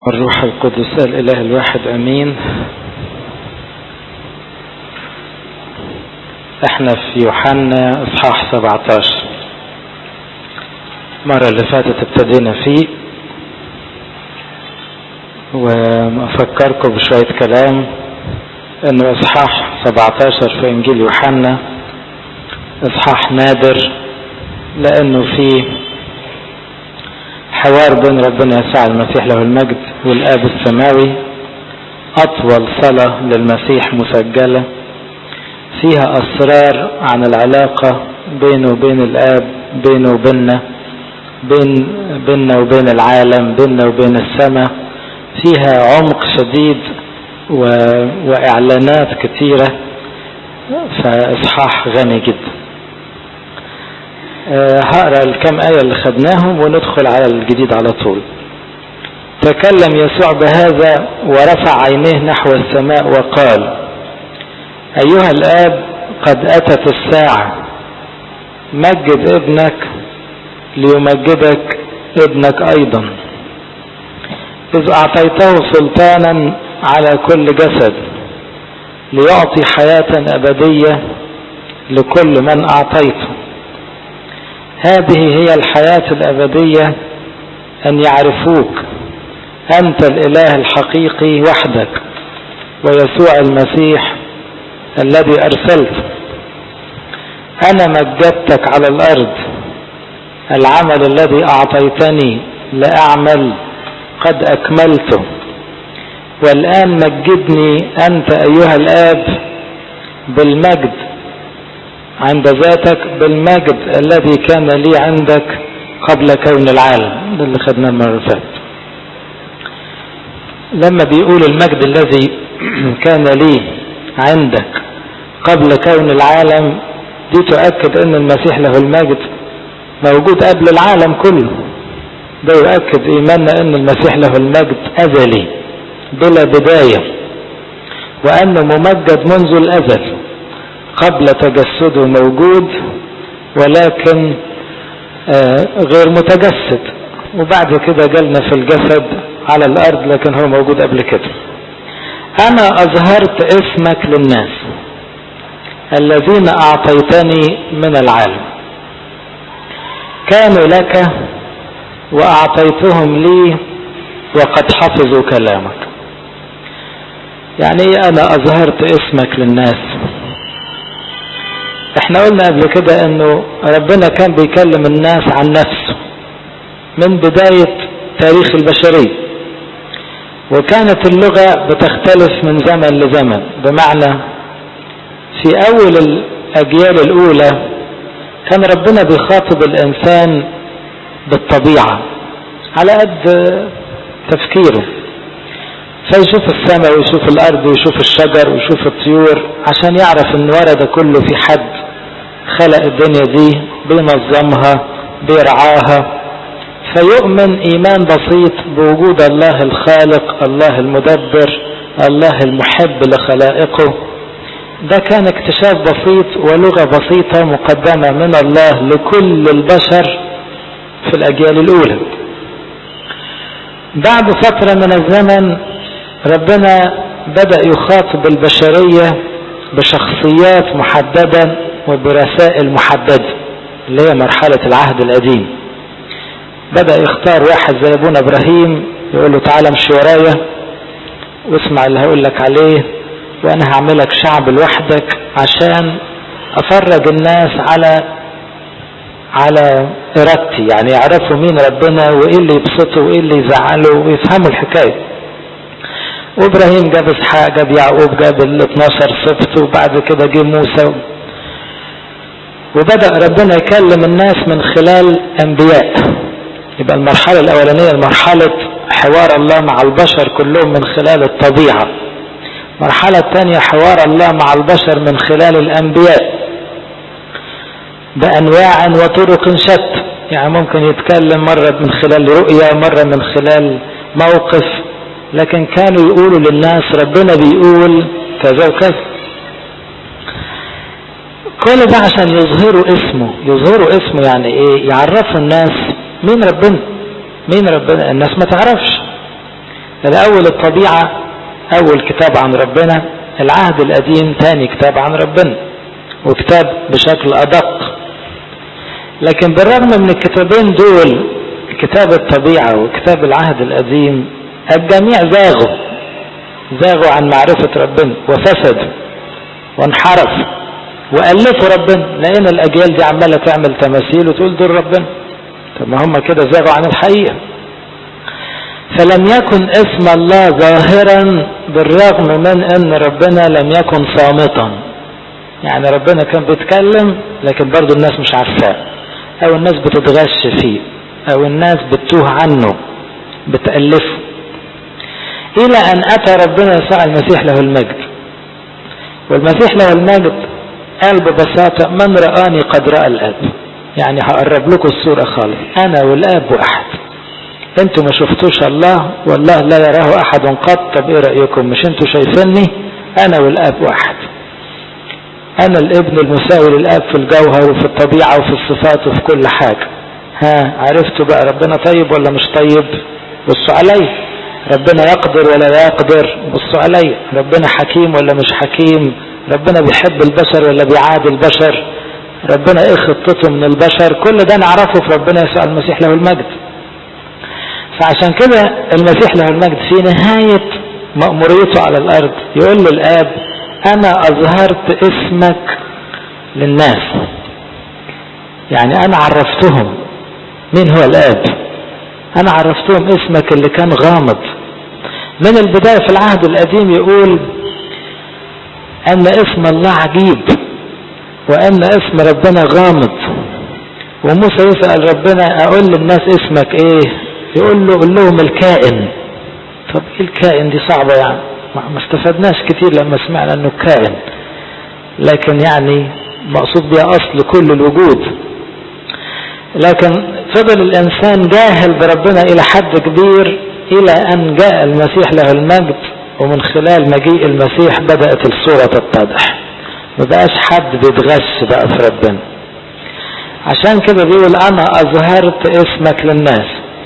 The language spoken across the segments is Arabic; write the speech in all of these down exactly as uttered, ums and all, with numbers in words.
الروح القدس الإله الواحد أمين. احنا في يوحنا اصحاح سبعة عشر. المرة اللي فاتت ابتدينا فيه وافكركم بشوية كلام انه اصحاح سبعة عشر في انجيل يوحنا اصحاح نادر، لانه فيه حوار بين ربنا يسوع المسيح له المجد والآب السماوي، أطول صلاة للمسيح مسجلة فيها أسرار عن العلاقة بينه وبين الآب، بينه وبيننا، بين بيننا وبين العالم، بيننا وبين السماء. فيها عمق شديد و... وإعلانات كثيرة، فإصحاح غني جدا. هقرأ الكم آية اللي خدناهم وندخل على الجديد على طول. تكلم يسوع بهذا ورفع عينيه نحو السماء وقال: أيها الآب، قد أتت الساعة، مجد ابنك ليمجدك ابنك أيضا، إذ أعطيته سلطانا على كل جسد ليعطي حياة أبدية لكل من أعطيته. هذه هي الحياة الأبدية، أن يعرفوك أنت الإله الحقيقي وحدك ويسوع المسيح الذي أرسلته. أنا مجدتك على الأرض، العمل الذي أعطيتني لأعمل قد أكملته، والآن مجدني أنت أيها الآب بالمجد عند ذاتك، بالمجد الذي كان لي عندك قبل كون العالم. ده اللي خدناه المرة اللي فاتت. لما بيقول المجد الذي كان لي عندك قبل كون العالم، دي تؤكد ان المسيح له المجد موجود قبل العالم كله. ده يؤكد ايماننا ان المسيح له المجد ازلي بلا بداية، وانه ممجد منذ الازل قبل تجسده موجود، ولكن آه غير متجسد، وبعد كده جالنا في الجسد على الارض، لكن هو موجود قبل كده. انا اظهرت اسمك للناس الذين اعطيتني من العالم، كانوا لك واعطيتهم لي وقد حفظوا كلامك. يعني ايه انا اظهرت اسمك للناس؟ احنا قلنا قبل كده انه ربنا كان بيكلم الناس عن نفسه من بداية تاريخ البشرية، وكانت اللغة بتختلف من زمن لزمن. بمعنى في اول الاجيال الاولى كان ربنا بيخاطب الانسان بالطبيعة على قد تفكيره، فيشوف السماء ويشوف الارض ويشوف الشجر ويشوف الطيور عشان يعرف ان ورد كله في حد خلق الدنيا دي، بينظمها بيرعاها، فيؤمن ايمان بسيط بوجود الله الخالق، الله المدبر، الله المحب لخلائقه. ده كان اكتشاف بسيط ولغة بسيطة مقدمة من الله لكل البشر في الاجيال الاولى. بعد فترة من الزمن ربنا بدأ يخاطب البشرية بشخصيات محددة وبرسائل محددة، اللي هي مرحلة العهد القديم. بدأ يختار واحد زي ابونا ابراهيم، يقول له تعالى امشي ورايا واسمع اللي هقول لك عليه، وانا هعملك شعب لوحدك عشان افرج الناس على على ارادتي، يعني يعرفوا مين ربنا وايه اللي يبسطه وايه اللي يزعله ويفهموا الحكاية. وابراهيم جاب اسحاق، جاب يعقوب، جاب ال اثناشر سبط، وبعد كده جه موسى، وبدأ ربنا يكلم الناس من خلال انبياء. يبقى المرحلة الاولانية مرحلة حوار الله مع البشر كلهم من خلال الطبيعة. المرحلة الثانية حوار الله مع البشر من خلال الانبياء بانواع وطرق شتى، يعني ممكن يتكلم مرة من خلال رؤية، مرة من خلال موقف، لكن كانوا يقولوا للناس ربنا بيقول كذا وكذا. كل ده عشان يظهروا اسمه. يظهروا اسمه يعني ايه؟ يعرفوا الناس مين ربنا. مين ربنا؟ الناس ما تعرفش. الأول الطبيعة أول كتاب عن ربنا، العهد القديم تاني كتاب عن ربنا وكتاب بشكل أدق. لكن بالرغم من الكتابين دول، كتاب الطبيعة وكتاب العهد القديم، الجميع زاغوا زاغوا عن معرفة ربنا وفسدوا وانحرفوا وألفوا ربنا، لأن الأجيال دي عمالة تعمل تماثيل وتقول دول ربنا. طب ما هم كده زاغوا عن الحقيقة. فلم يكن اسم الله ظاهرا بالرغم من ان ربنا لم يكن صامتا. يعني ربنا كان بيتكلم لكن برضو الناس مش عارفاه، او الناس بتتغش فيه، او الناس بتتوه عنه بتألفه، الى ان اتى ربنا يسوع المسيح له المجد. والمسيح له المجد قال ببساطة: من رآني قد رأى الآب. يعني هقرب لكم الصورة خالص، انا والآب واحد. انتوا ما شفتوش الله والله لا يراه احد قط. طب ايه رأيكم؟ مش انتوا شايفيني؟ انا والآب واحد. انا الابن المساوي للآب في الجوهر وفي الطبيعة وفي الصفات وفي كل حاجة. ها عرفتوا بقى ربنا طيب ولا مش طيب؟ بصوا علي. ربنا يقدر ولا لا يقدر؟ بصوا علي. ربنا حكيم ولا مش حكيم؟ ربنا بيحب البشر ولا بيعادي البشر؟ ربنا ايه خطته من البشر؟ كل ده نعرفه في ربنا يسوع المسيح له المجد. فعشان كده المسيح له المجد في نهاية مأموريته على الأرض يقول للآب: أنا أظهرت اسمك للناس. يعني أنا عرفتهم مين هو الآب، أنا عرفتهم اسمك اللي كان غامض من البداية. في العهد القديم يقول أن اسم الله عجيب وأن اسم ربنا غامض. وموسى يسأل ربنا: أقول للناس اسمك إيه؟ يقول له: قل لهم الكائن. طب ايه الكائن دي؟ صعبة يعني، ما استفدناش كتير لما سمعنا انه كائن، لكن يعني مقصود بها اصل كل الوجود. لكن فضل الانسان جاهل بربنا الى حد كبير، الى ان جاء المسيح له المجد، ومن خلال مجيء المسيح بدأت الصورة تتضح. ما بقاش حد بيتغش بقى في ربنا. عشان كده بيقول: انا اظهرت اسمك للناس.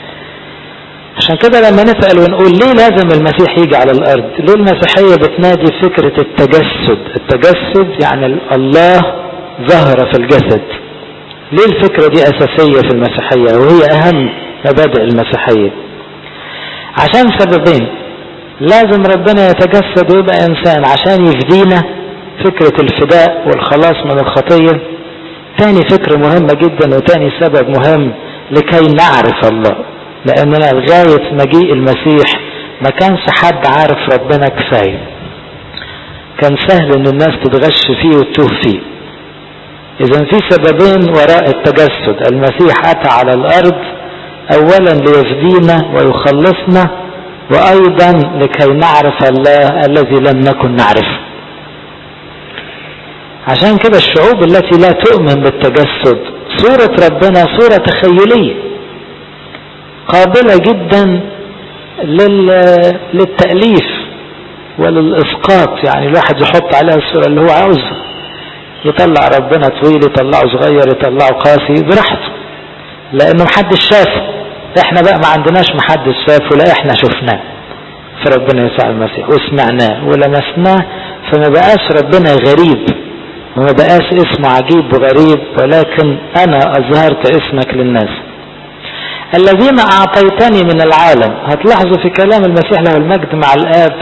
عشان كده لما نسأل ونقول ليه لازم المسيح يجي على الأرض، ليه المسيحية بتنادي فكرة التجسد؟ التجسد يعني الله ظهر في الجسد. ليه الفكرة دي أساسية في المسيحية وهي أهم مبادئ المسيحية؟ عشان سببين: لازم ربنا يتجسد ويبقى إنسان عشان يفدينا، فكرة الفداء والخلاص من الخطية. تاني فكرة مهمة جدا وتاني سبب مهم: لكي نعرف الله. لأننا لغاية مجيء المسيح ما كانش حد عارف ربنا كفاية، كان سهل ان الناس تتغش فيه وتتوه فيه. اذا في سببين وراء التجسد. المسيح اتى على الارض اولا ليفدينا ويخلصنا، وايضا لكي نعرف الله الذي لم نكن نعرفه. عشان كده الشعوب التي لا تؤمن بالتجسد صورة ربنا صورة تخيلية قابلة جدا للتأليف وللإسقاط. يعني الواحد يحط عليها الصورة اللي هو عاوزها، يطلع ربنا طويل، يطلعه صغير، يطلعه قاسي براحته، لأنه محدش شافه. احنا بقى ما عندناش محدش شافه، لا احنا شفناه في ربنا يسوع المسيح وسمعناه ولمسناه. فما بقاش ربنا غريب وما بقاش اسمه عجيب وغريب، ولكن أنا أظهرت اسمك للناس الذين أعطيتني من العالم. هتلاحظوا في كلام المسيح له المجد مع الآب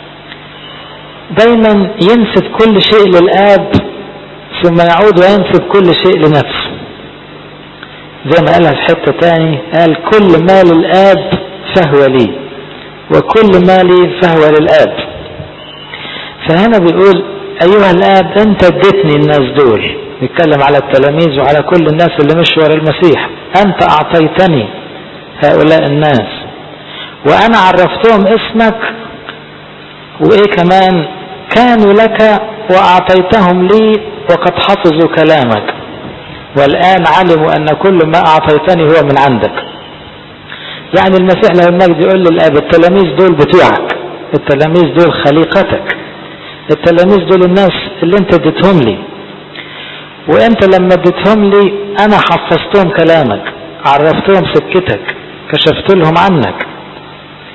دايما ينسب كل شيء للآب ثم يعود وينسب كل شيء لنفسه. زي ما قالها في حتة تاني، قال: كل ما للآب فهو لي وكل ما لي فهو للآب. فهنا بيقول: أيها الآب أنت اديتني الناس دول. بيتكلم على التلاميذ وعلى كل الناس اللي مشوا ورا المسيح. أنت أعطيتني هؤلاء الناس وأنا عرفتهم اسمك، وإيه كمان؟ كانوا لك وأعطيتهم لي وقد حفظوا كلامك، والآن علموا أن كل ما أعطيتني هو من عندك. يعني المسيح له المجد يقول للآب: التلاميذ دول بتوعك، التلاميذ دول خليقتك، التلاميذ دول الناس اللي انت اديتهم لي، وانت لما اديتهم لي انا حفظتهم كلامك، عرفتهم سكتك، كشفت لهم عنك.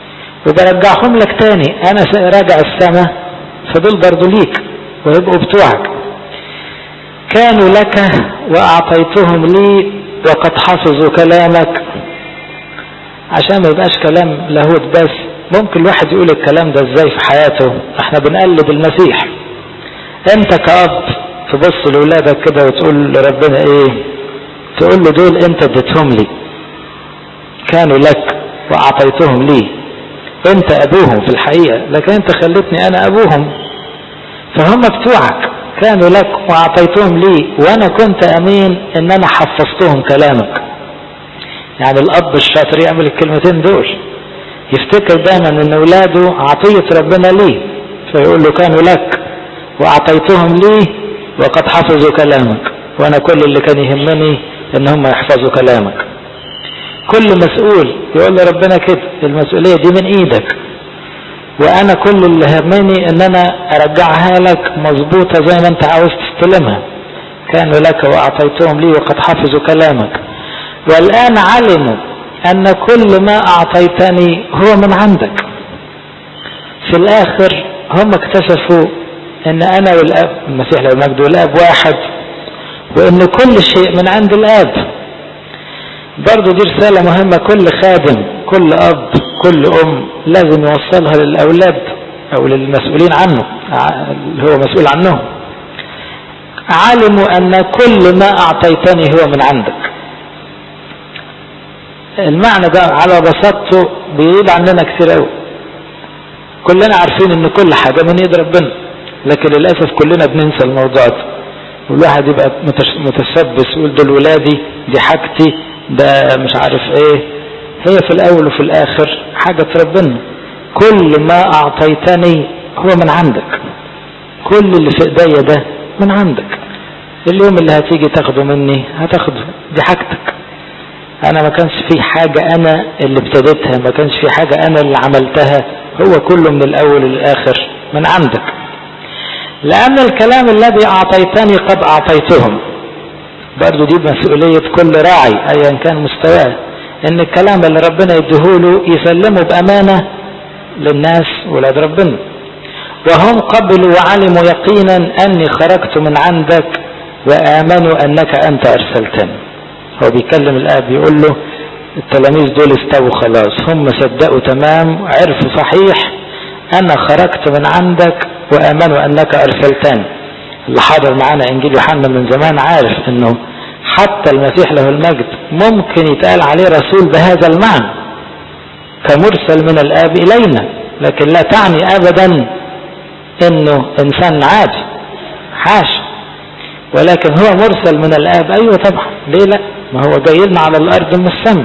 وبرجعهم لك تاني، انا راجع السماء فدول برضو ليك ويبقوا بتوعك. كانوا لك واعطيتهم لي وقد حفظوا كلامك. عشان ما يبقاش كلام لاهوت بس، ممكن الواحد يقول الكلام ده ازاي في حياته؟ احنا بنقلد المسيح. انت كأب تبص لأولادك كده وتقول لربنا ايه؟ تقول له دول انت اديتهم لي، كانوا لك واعطيتهم لي، انت ابوهم في الحقيقة، لكن انت خلتني انا ابوهم، فهم بتوعك. كانوا لك واعطيتهم لي وانا كنت امين ان انا حفظتهم كلامك. يعني الاب الشاطر يعمل الكلمتين دول، يفتكر دايما ان اولاده عطية ربنا ليه، فيقول له كانوا لك واعطيتهم لي وقد حفظوا كلامك، وانا كل اللي كان يهمني ان هم يحفظوا كلامك. كل مسؤول يقول لربنا كده، المسؤولية دي من ايدك، وانا كل اللي همني ان انا ارجعها لك مظبوطة زي ما انت عاوز تستلمها. كانوا لك واعطيتهم لي وقد حفظوا كلامك، والان علموا ان كل ما اعطيتني هو من عندك. في الاخر هم اكتشفوا ان انا والاب، المسيح له المجد، والاب واحد، وان كل شيء من عند الاب. برضو دي رسالة مهمة، كل خادم، كل اب، كل ام لازم يوصلها للاولاد او للمسؤولين عنه اللي هو مسؤول عنهم. علموا ان كل ما اعطيتني هو من عندك. المعنى ده على بساطته بيقول عننا كتير قوي. كلنا عارفين ان كل حاجة من يد ربنا، لكن للأسف كلنا بننسى الموضوع ده، والواحد يبقى متشبث يقول دول ولادي، دي حاجتي، ده مش عارف ايه. هي في الاول وفي الاخر حاجة ربنا. كل ما اعطيتني هو من عندك، كل اللي في ايديا ده من عندك. اليوم اللي هتيجي تاخده مني هتاخده، دي حاجتك. انا ما كانش في حاجة انا اللي ابتديتها، ما كانش في حاجة انا اللي عملتها، هو كله من الاول للاخر من عندك. لان الكلام الذي اعطيتني قد اعطيتهم. برضو دي مسؤولية كل راعي ايا كان مستواه، ان الكلام اللي ربنا يديهوله يسلمه بامانة للناس ولاد ربنا. وهم قبلوا وعلموا يقينا اني خرجت من عندك وامنوا انك انت ارسلتني. هو بيكلم الاب يقول له التلاميذ دول استووا خلاص، هم صدقوا تمام، عرفوا صحيح انا خرجت من عندك وامنوا انك ارسلتني. اللي حاضر معانا انجيل يوحنا من زمان عارف انه حتى المسيح له المجد ممكن يتقال عليه رسول بهذا المعنى، كمرسل من الاب الينا، لكن لا تعني ابدا انه انسان عادي، حاشا، ولكن هو مرسل من الاب. ايوه طبعا، ليه لا؟ ما هو جاي لنا على الارض من السماء.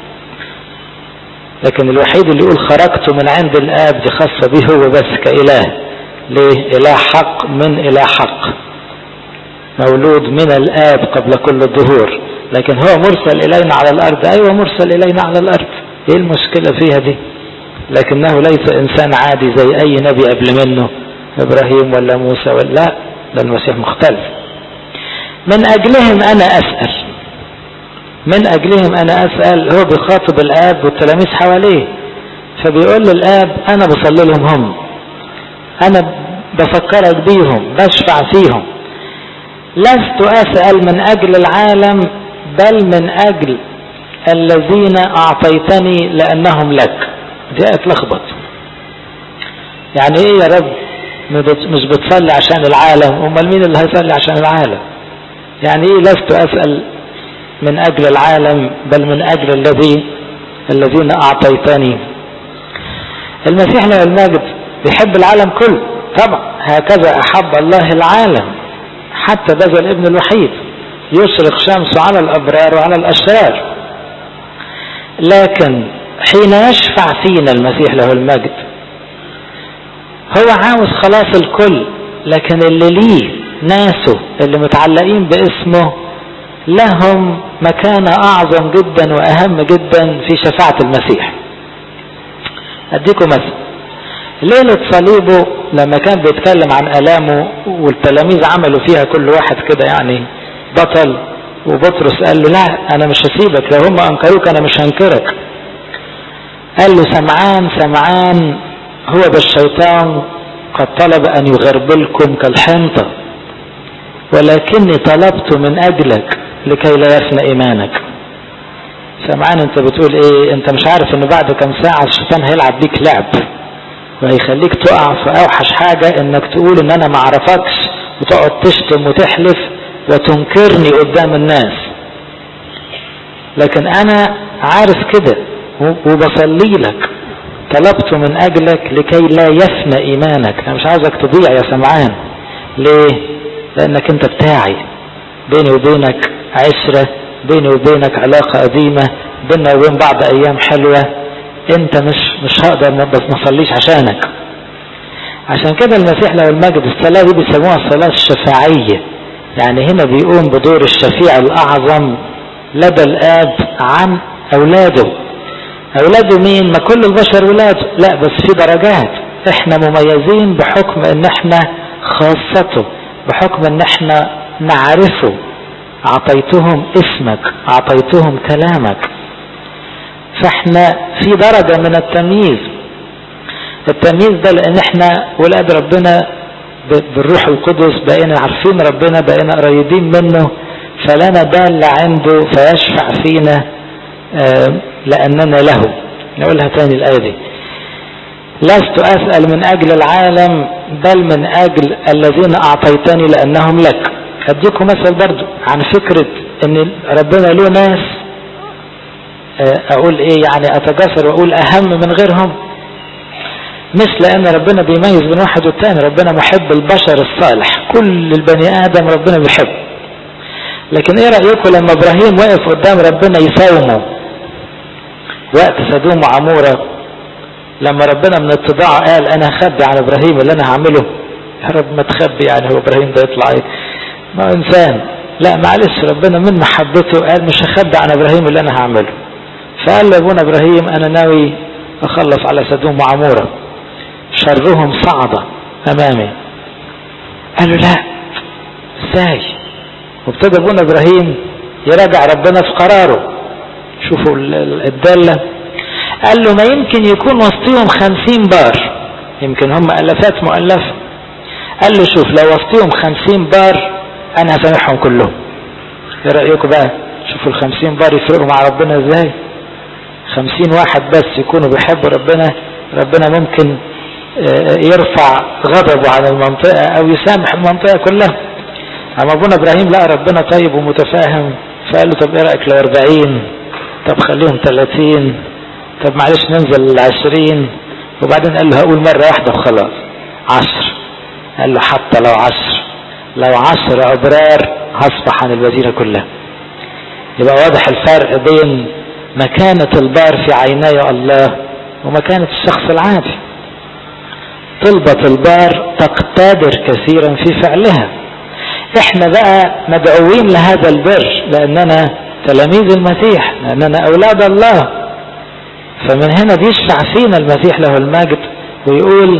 لكن الوحيد اللي يقول خرجت من عند الاب دي خاصة به هو بس كإله. ليه؟ اله حق من اله حق، مولود من الاب قبل كل الظهور، لكن هو مرسل الينا على الارض. ايوه مرسل الينا على الارض، ايه المشكلة فيها دي؟ لكنه ليس انسان عادي زي اي نبي قبل منه، ابراهيم ولا موسى ولا لا، ده المسيح مختلف. من اجلهم انا اسأل، من اجلهم انا اسأل. هو بيخاطب الاب والتلاميذ حواليه، فبيقول للاب انا بصلي لهم، هم انا بفكرك بيهم، بشفع فيهم. لست اسأل من اجل العالم بل من اجل الذين اعطيتني لانهم لك. دي اتلخبط. يعني ايه يا رب مش بتصلي عشان العالم؟ امال مين اللي هيصلي عشان العالم؟ يعني ايه لست اسأل من اجل العالم بل من اجل الذي الذين اعطيتني؟ المسيح له المجد بيحب العالم كله طبعا، هكذا احب الله العالم حتى بذل ابن الوحيد يشرق شمسه على الابرار وعلى الاشرار. لكن حين يشفع فينا المسيح له المجد هو عاوز خلاص الكل، لكن اللي ليه ناسه اللي متعلقين باسمه لهم مكانة اعظم جدا واهم جدا في شفاعة المسيح. اديكم مثل، ليلة صليبه لما كان بيتكلم عن الامه والتلاميذ عملوا فيها كل واحد كده يعني بطل، وبطرس قال له لا انا مش هسيبك، لو هم انكروك انا مش هنكرك. قال له سمعان سمعان هو بالشيطان قد طلب ان يغربلكم كالحنطة، ولكني طلبت من اجلك لكي لا يفنى ايمانك. سمعان انت بتقول ايه؟ انت مش عارف ان بعد كم ساعة الشيطان هيلعب بيك لعب وهيخليك تقع في اوحش حاجة، انك تقول ان انا معرفكش وتقعد تشتم وتحلف وتنكرني قدام الناس. لكن انا عارف كده وبصلي لك، طلبت من اجلك لكي لا يفنى ايمانك. انا مش عاوزك تضيع يا سمعان. ليه؟ لانك انت بتاعي، بيني وبينك عشرة، بيني وبينك علاقة قديمة، بيننا وبين بعض ايام حلوة. انت مش مش هقدر بس ما صليش عشانك. عشان كده المسيح له المجد الصلاة دي بيسموها الصلاة الشفاعية، يعني هنا بيقوم بدور الشفيع الاعظم لدى الاب عن اولاده. اولاده مين؟ ما كل البشر ولاده، لا بس في درجات. احنا مميزين بحكم ان احنا خاصته، بحكم ان احنا نعرفه. اعطيتهم اسمك، اعطيتهم كلامك. فاحنا في درجة من التمييز. التمييز ده لان احنا ولاد ربنا بالروح القدس، بقينا عارفين ربنا، بقينا قريبين منه، فلنا دال عنده فيشفع فينا لأننا له. نقولها تاني الآية دي: لست أسأل من أجل العالم بل من أجل الذين أعطيتني لأنهم لك. أديكم مثل برضو عن فكرة أن ربنا له ناس، أقول إيه يعني، أتجسر وأقول أهم من غيرهم، مش لأن ربنا بيميز بين واحد والتاني. ربنا محب البشر الصالح، كل البني آدم ربنا بيحب. لكن ايه رأيكم لما ابراهيم وقف قدام ربنا يساومه وقت سدوم وعمورة، لما ربنا من اتضاعه قال انا هخبي عن ابراهيم اللي انا هعمله؟ يا رب ما تخبي، يعني هو ابراهيم ده يطلع ايه؟ ما انسان. لا معلش، ربنا من محبته قال مش هخبي عن ابراهيم اللي انا هعمله. فقال له ابونا ابراهيم انا ناوي اخلص على سدوم وعمورة، شرهم صعد امامي. قال له لا، ازاي؟ وابتدى ابونا ابراهيم يراجع ربنا في قراره. شوفوا الدالة. قال له ما يمكن يكون وسطهم خمسين بار، يمكن هم الافات مؤلفة. قال له شوف، لو وسطهم خمسين بار انا هسامحهم كلهم. ايه رأيكم بقى؟ شوفوا الخمسين بار يفرقوا مع ربنا ازاي. خمسين واحد بس يكونوا بيحبوا ربنا، ربنا ممكن يرفع غضبه عن المنطقة او يسامح المنطقة كلها. اما ابونا ابراهيم لا، ربنا طيب ومتفاهم، فقال له طب ايه رأيك لو اربعين؟ طب خليهم ثلاثين، طب معلش ننزل العشرين. وبعدين قال له هقول مرة واحدة وخلاص، عشر. قال له حتى لو عشر، لو عشر ابرار هصبح عن الوزيرة كلها. يبقى واضح الفرق بين مكانة البار في عيني الله ومكانة الشخص العادي. طلبة البار تقتدر كثيرا في فعلها. احنا بقى مدعوين لهذا البر لاننا تلاميذ المسيح، لاننا اولاد الله. فمن هنا بيشفع فينا المسيح له المجد ويقول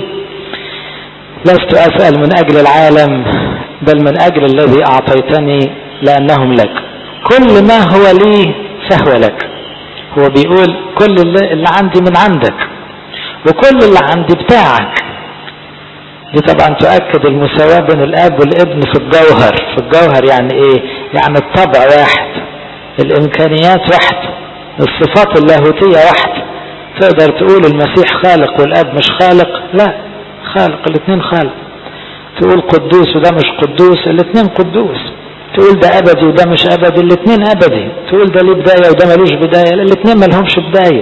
لست اسأل من اجل العالم بل من اجل الذي اعطيتني لانهم لك. كل ما هو لي فهو لك. هو بيقول كل اللي عندي من عندك، وكل اللي عندي بتاعك. دي طبعا تؤكد المساواة بين الاب والابن في الجوهر. في الجوهر يعني ايه؟ يعني الطبع واحد، الامكانيات واحد، الصفات اللاهوتية واحد. تقدر تقول المسيح خالق والاب مش خالق؟ لا، خالق، الاثنين خالق. تقول قدوس وده مش قدوس، الاثنين قدوس. تقول ده ابدي وده مش ابدي، الاثنين ابدي. تقول ده ليه بداية وده ملوش بداية، الاثنين ملهمش بداية.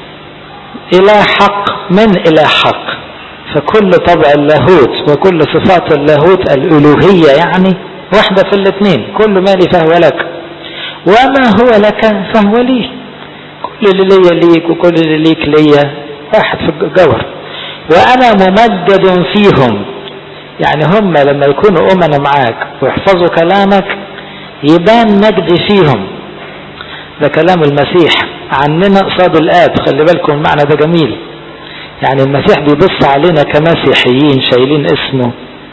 اله حق من اله حق. فكل طبع اللاهوت وكل صفات اللاهوت الالوهية يعني واحدة في الاثنين. كل ما لي فهو لك، وما هو لك فهو لي. كل اللي لي ليك وكل اللي ليك ليا، واحد في الجوهر. وانا ممجد فيهم، يعني هم لما يكونوا امنا معاك ويحفظوا كلامك يبان مجد فيهم. ده كلام المسيح عننا قصاد الاب. خلي بالكم المعنى ده جميل. يعني المسيح بيبص علينا كمسيحيين شايلين اسمه،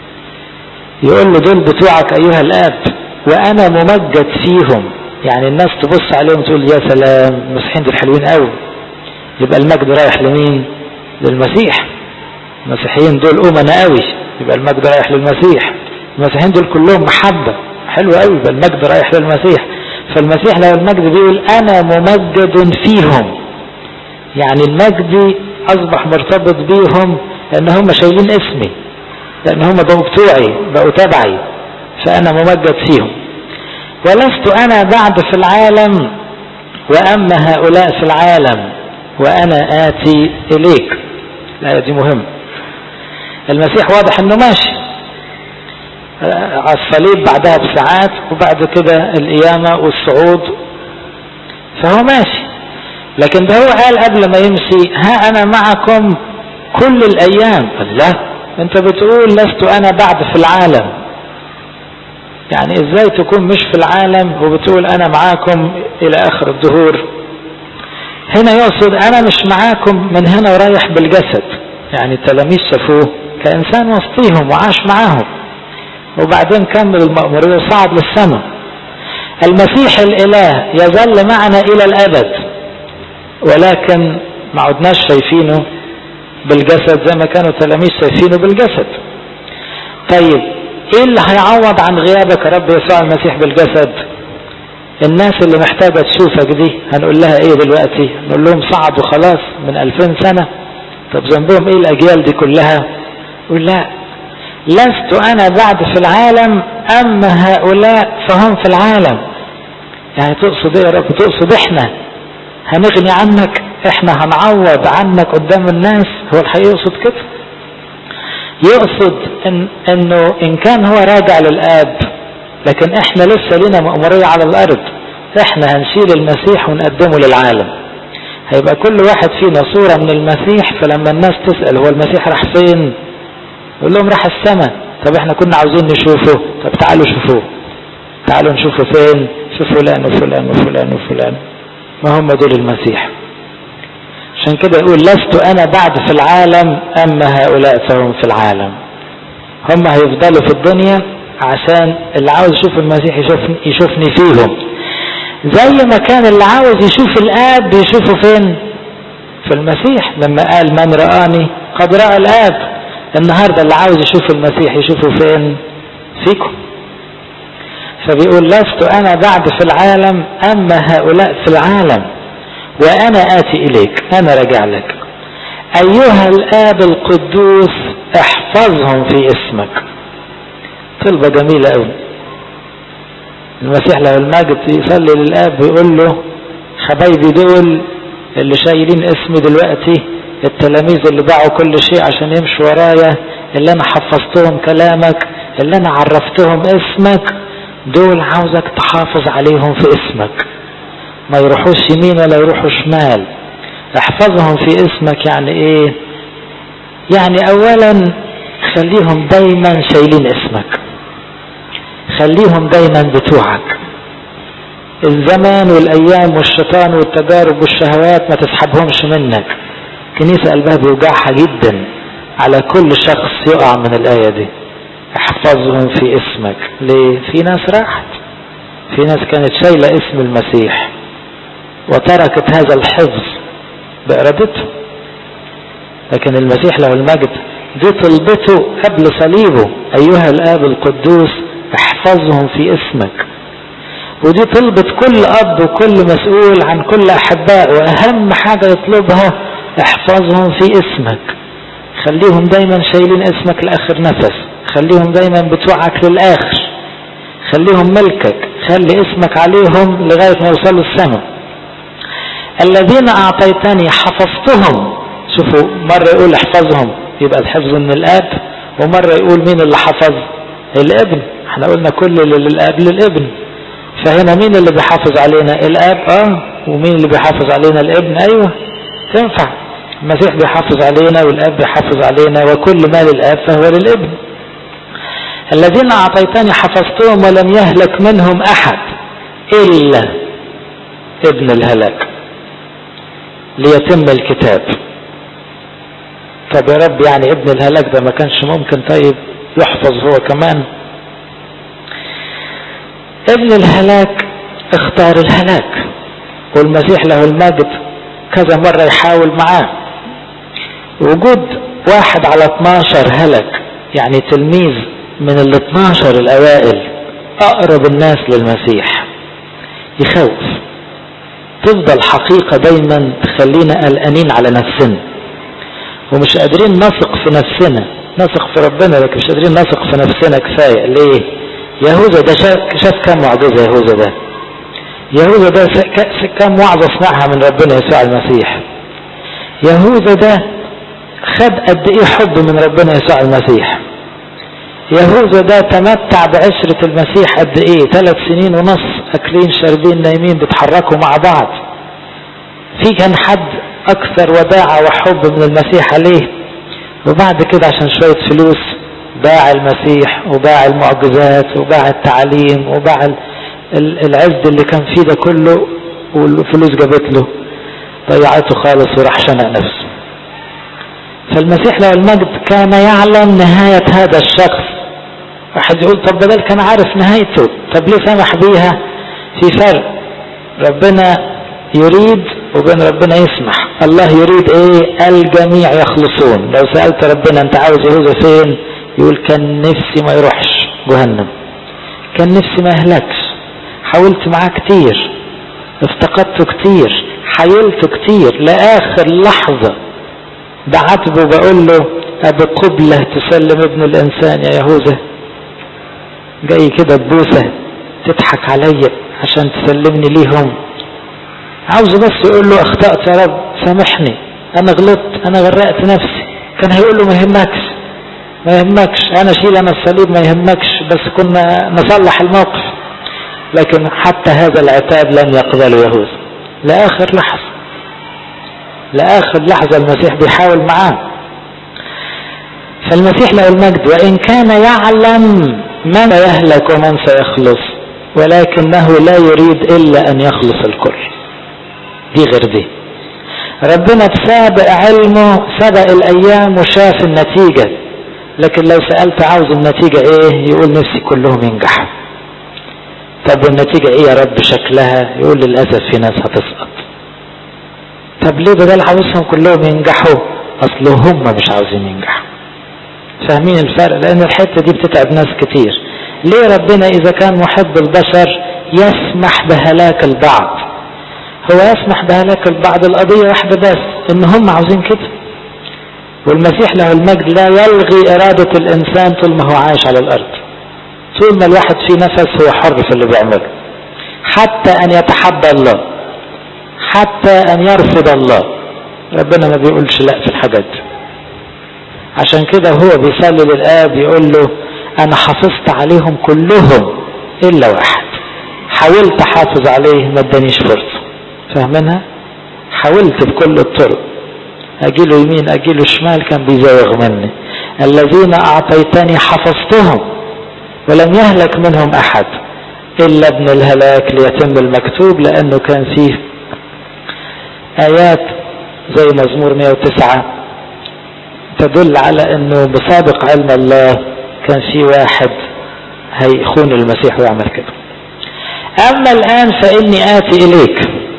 يقول له دول بتوعك ايها الاب وانا ممجد فيهم. يعني الناس تبص عليهم تقول يا سلام، المسيحيين دول حلوين قوي، يبقى المجد رايح لمين؟ للمسيح. المسيحيين دول أمنا قوي، يبقى المجد رايح للمسيح. المسيحيين دول كلهم محبة، حلو قوي، يبقى المجد رايح للمسيح. فالمسيح له المجد بيقول أنا ممجد فيهم، يعني المجد أصبح مرتبط بيهم لأن هم شايلين اسمي، لأن هم بقوا بتوعي، بقوا تبعي، فأنا ممجد فيهم. ولست أنا بعد في العالم وأما هؤلاء في العالم وأنا آتي إليك. الآية دي مهمة. المسيح واضح أنه ماشي على الصليب بعدها بساعات، وبعد كده القيامة والصعود، فهو ماشي. لكن ده هو قال قبل ما يمشي ها أنا معكم كل الأيام. قال لا، أنت بتقول لست أنا بعد في العالم، يعني إزاي تكون مش في العالم وبتقول أنا معاكم إلى آخر الدهور؟ هنا يقصد أنا مش معاكم من هنا ورايح بالجسد، يعني التلاميذ شافوه كإنسان وسطيهم وعاش معاهم، وبعدين كمل المأمورية وصعد للسماء. المسيح الإله يظل معنا إلى الأبد، ولكن ما عدناش شايفينه بالجسد زي ما كانوا التلاميذ شايفينه بالجسد. طيب ايه اللي هيعوض عن غيابك يا رب يسوع المسيح بالجسد؟ الناس اللي محتاجة تشوفك دي هنقول لها ايه دلوقتي؟ نقول لهم صعدوا خلاص من ألفين سنة، طب ذنبهم ايه الأجيال دي كلها؟ قول لا، لست أنا بعد في العالم أما هؤلاء فهم في العالم. يعني تقصد ايه يا رب؟ تقصد احنا هنغني عنك، احنا هنعوض عنك قدام الناس؟ هو الحقيقة يقصد كده؟ يقصد إن انه ان كان هو راجع للآب، لكن احنا لسه لنا مأمورية على الارض، احنا هنشيل المسيح ونقدمه للعالم. هيبقى كل واحد فينا صورة من المسيح، فلما الناس تسأل هو المسيح راح فين؟ يقول لهم راح السماء. طب احنا كنا عاوزين نشوفه، طب تعالوا شوفوه، تعالوا نشوفه فين؟ شوف فلان وفلان وفلان وفلان، ما هم دول المسيح. عشان كده يقول لست أنا بعد في العالم أما هؤلاء فهم في العالم. هم هيفضلوا في الدنيا عشان اللي عاوز يشوف المسيح يشوفني, يشوفني فيهم، زي ما كان اللي عاوز يشوف الآب يشوفه فين؟ في المسيح، لما قال من رآني قد رأى الآب. النهاردة اللي عاوز يشوف المسيح يشوفه فين؟ فيكم. فبيقول لست أنا بعد في العالم أما هؤلاء في العالم وأنا آتي إليك، أنا رجع لك. أيها الآب القدوس احفظهم في اسمك. طلبة جميلة أوي. المسيح له المجد يصلي للآب ويقول له حبايبي دول اللي شايلين اسمي دلوقتي، التلاميذ اللي باعوا كل شيء عشان يمشوا ورايا، اللي أنا حفظتهم كلامك، اللي أنا عرفتهم اسمك، دول عاوزك تحافظ عليهم في اسمك، ما يروحوش يمين ولا يروحوا شمال. احفظهم في اسمك يعني ايه؟ يعني اولا خليهم دايما شايلين اسمك، خليهم دايما بتوعك. الزمان والايام والشيطان والتجارب والشهوات ما تسحبهمش منك. كنيسة قلبها بيوجعها جدا على كل شخص يقع من الآية دي، احفظهم في اسمك. ليه؟ في ناس راحت، في ناس كانت شايلة اسم المسيح وتركت هذا الحفظ بإرادته، لكن المسيح له المجد دي طلبته قبل صليبه، أيها الآب القدوس احفظهم في اسمك. ودي طلبة كل أب وكل مسؤول عن كل أحباء، وأهم حاجة يطلبها احفظهم في اسمك، خليهم دايما شايلين اسمك لآخر نفس، خليهم دايما بتوعك للآخر، خليهم ملكك، خلي اسمك عليهم لغاية ما يوصلوا السماء. الذين أعطيتني حفظتهم. شوفوا، مرة يقول احفظهم يبقى الحفظ من الآب، ومرة يقول مين اللي حفظ؟ الابن. احنا قلنا كل اللي للآب للابن، فهنا مين اللي بيحافظ علينا؟ الآب. اه ومين اللي بيحافظ علينا؟ الابن. ايوه تنفع، المسيح بيحافظ علينا والآب بيحافظ علينا، وكل ما للآب فهو للابن. الذين أعطيتني حفظتهم ولم يهلك منهم أحد إلا ابن الهلاك ليتم الكتاب. طب يا رب يعني ابن الهلاك ده ما كانش ممكن طيب يحفظ هو كمان؟ ابن الهلاك اختار الهلاك، والمسيح له المجد كذا مرة يحاول معاه. وجود واحد على اتناشر هلك، يعني تلميذ من ال اتناشر الاوائل اقرب الناس للمسيح، يخوف. تفضل حقيقة دايما تخلينا قلقانين على نفسنا ومش قادرين نثق في نفسنا. نثق في ربنا لكن مش قادرين نثق في نفسنا كفاية. ليه؟ يهوذا ده شاف كم معجزة. يهوذا ده يهوذا ده كم وعظة سمعها من ربنا يسوع المسيح. يهوذا ده خد قد ايه حب من ربنا يسوع المسيح. يهوذا ده تمتع بعشرة المسيح قد ايه، ثلاث سنين ونص اكلين شاربين نايمين بيتحركوا مع بعض. في كان حد اكثر وداعة وحب من المسيح عليه؟ وبعد كده عشان شوية فلوس باع المسيح وباع المعجزات وباع التعليم وباع العز اللي كان فيه ده كله، والفلوس جابت له ضيعته خالص وراح شنق نفسه. فالمسيح له المجد كان يعلم نهاية هذا الشخص. واحد يقول طب بدل كان عارف نهايته، طب ليه سمح بيها؟ في فرق، ربنا يريد وبين ربنا يسمح. الله يريد ايه؟ الجميع يخلصون. لو سألت ربنا انت عاوز يهوذا فين، يقول كان نفسي ما يروحش جهنم، كان نفسي ما يهلكش، حاولت معاه كتير، افتقدته كتير، حايلته كتير، لآخر لحظة بعتبه بقول له أبي قبلة تسلم ابن الإنسان يا يهوذا؟ جاي كده ببوسة تضحك عليا عشان تسلمني ليهم؟ عاوزه بس يقول له اخطأت يا رب سامحني، انا غلطت، انا غرقت نفسي. كان هيقول له ما يهمكش ما يهمكش، انا شيل انا الصليب ما يهمكش، بس كنا نصلح الموقف. لكن حتى هذا العتاب لم يقبله يهوذا لآخر لحظة. لآخر لحظة المسيح بيحاول معاه. فالمسيح له المجد وإن كان يعلم من يهلك ومن سيخلص، ولكنه لا يريد إلا أن يخلص الكل. دي غير دي. ربنا بسابق علمه سبق الأيام وشاف النتيجة، لكن لو سألت عاوز النتيجة إيه، يقول نفسي كلهم ينجحوا. طب والنتيجة إيه يا رب شكلها؟ يقول للأسف في ناس هتسقط. طب ليه بدل عاوزهم كلهم ينجحوا؟ أصله هم مش عاوزين ينجحوا. فاهمين الفرق؟ لأن الحتة دي بتتعب ناس كتير. ليه ربنا إذا كان محب البشر يسمح بهلاك البعض؟ هو يسمح بهلاك البعض القضية واحدة بس، إن هم عاوزين كده. والمسيح له المجد لا يلغي إرادة الإنسان طول ما هو عايش على الأرض. طول ما الواحد فيه نفس هو حر في اللي بيعمله، حتى أن يتحدى الله، حتى أن يرفض الله. ربنا ما بيقولش لا في الحاجات. عشان كده هو بيصلي للآب يقول له أنا حافظت عليهم كلهم إلا واحد، حاولت أحافظ عليه ما ادانيش فرصة. فاهمينها؟ حاولت بكل الطرق، أجيله يمين أجيله شمال كان بيزاوغ مني. الذين أعطيتني حفظتهم ولم يهلك منهم أحد إلا ابن الهلاك ليتم المكتوب. لأنه كان فيه آيات زي مزمور مئة وتسعة تدل على أنه بسابق علم الله كان في واحد هيخون المسيح ويعمل كده. أما الآن فإني آتي إليك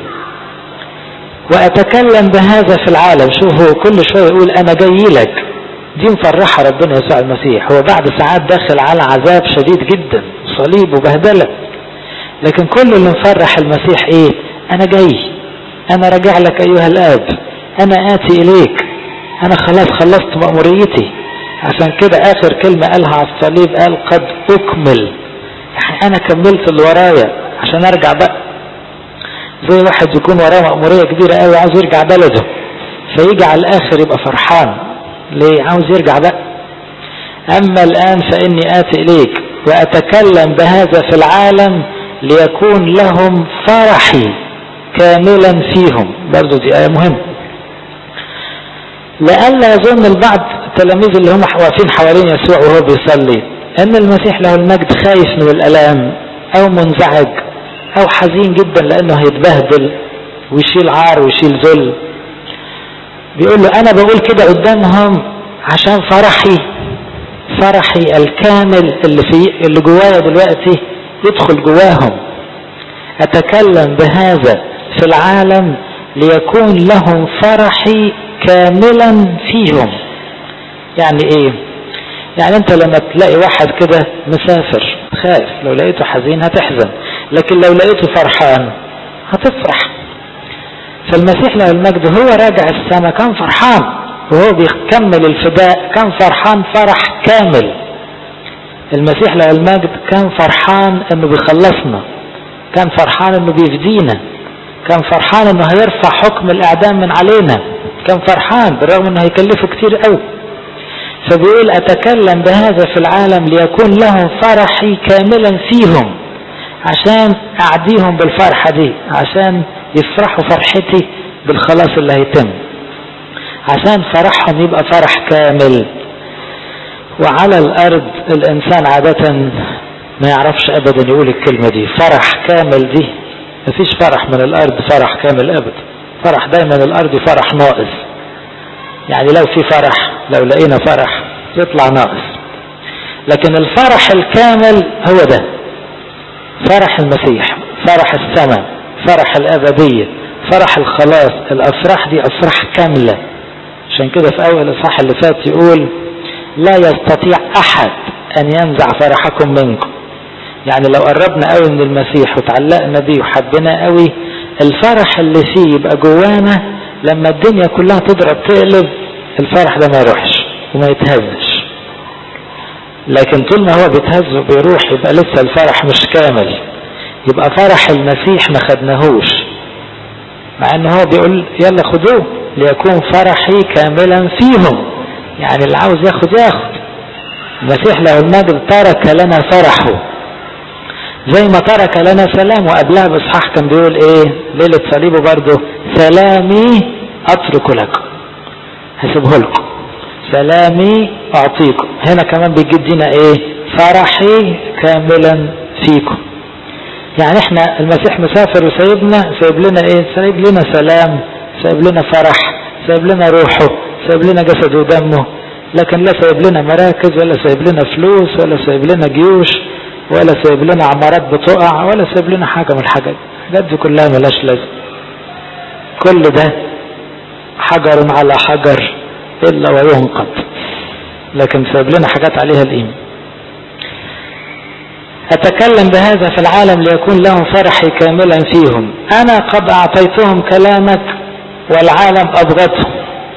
وأتكلم بهذا في العالم. شوفوا كل شوية يقول أنا جاي لك. دي مفرحة ربنا يسوع المسيح. هو بعد ساعات داخل على عذاب شديد جدا، صليب وبهدلة، لكن كل اللي مفرح المسيح إيه؟ أنا جاي، أنا راجع لك أيها الآب، أنا آتي إليك، أنا خلاص خلصت مأموريتي. عشان كده آخر كلمة قالها على الصليب قال قد أكمل، يعني أنا كملت اللي ورايا عشان أرجع بقى. زي واحد يكون وراه مأمورية كبيرة قوي عاوز يرجع بلده، فيجي على الآخر يبقى فرحان. ليه؟ عاوز يرجع بقى. أما الآن فإني آتي إليك وأتكلم بهذا في العالم ليكون لهم فرحي كاملا فيهم. برضو دي آية مهمة، لألا يظن البعض التلاميذ اللي هم واقفين حوالين يسوع وهو بيصلي أن المسيح له المجد خايف من الألام أو منزعج أو حزين جدا لأنه هيتبهدل ويشيل عار ويشيل ذل. بيقول له أنا بقول كده قدامهم عشان فرحي فرحي الكامل اللي في اللي جوايا دلوقتي يدخل جواهم. أتكلم بهذا في العالم ليكون لهم فرحي كاملا فيهم. يعني ايه؟ يعني انت لما تلاقي واحد كده مسافر خايف، لو لقيته حزين هتحزن، لكن لو لقيته فرحان هتفرح. فالمسيح له المجد هو راجع السماء كان فرحان، وهو بيكمل الفداء كان فرحان فرح كامل. المسيح له المجد كان فرحان انه بيخلصنا، كان فرحان انه بيفدينا، كان فرحان انه هيرفع حكم الاعدام من علينا، كان فرحان بالرغم انه هيكلفه كتير قوي. فبيقول اتكلم بهذا في العالم ليكون لهم فرحي كاملا فيهم، عشان اعديهم بالفرحة دي، عشان يفرحوا فرحتي بالخلاص اللي هيتم، عشان فرحهم يبقى فرح كامل. وعلى الارض الانسان عادة ما يعرفش ابدا يقول الكلمة دي، فرح كامل دي مفيش فرح من الارض فرح كامل ابدا. فرح دايما الارض فرح ناقص، يعني لو في فرح، لو لقينا فرح يطلع ناقص. لكن الفرح الكامل هو ده فرح المسيح، فرح السماء، فرح الابدية، فرح الخلاص. الافراح دي افراح كاملة. عشان كده في اول الاصحاح اللي فات يقول لا يستطيع احد ان ينزع فرحكم منكم. يعني لو قربنا قوي من المسيح وتعلقنا بيه وحبنا قوي، الفرح اللي فيه يبقى جوانا، لما الدنيا كلها تضرب تقلب الفرح ده ما يروحش وما يتهزش. لكن طول ما هو بيتهز وبيروح يبقى لسه الفرح مش كامل، يبقى فرح المسيح ما خدناهوش، مع انه هو بيقول يلا خدوه ليكون فرحي كاملا فيهم. يعني اللي عاوز ياخد ياخد. المسيح له المجد ترك لنا فرحه زي ما ترك لنا سلام. وقبلها باصحاح كان بيقول ايه ليلة صليبه برضه، سلامي اترك لكم، هسيبه لكم، سلامي اعطيكم. هنا كمان بيجدينا ايه؟ فرحي كاملا فيكم. يعني احنا المسيح مسافر وسايبنا، سايب لنا ايه؟ سايب لنا سلام، سايب لنا فرح، سايب لنا روحه، سايب لنا جسد ودمه. لكن لا سايب لنا مراكز، ولا سايب لنا فلوس، ولا سايب لنا جيوش، ولا سايب لنا عمارات بتقع، ولا سايب لنا حاجة من الحاجات. الحاجات دي كلها ملاش لازم. كل ده حجر على حجر إلا وينقض، لكن سايب لنا حاجات عليها القيمة. أتكلم بهذا في العالم ليكون لهم فرحي كاملا فيهم. أنا قد أعطيتهم كلامك والعالم أبغضهم،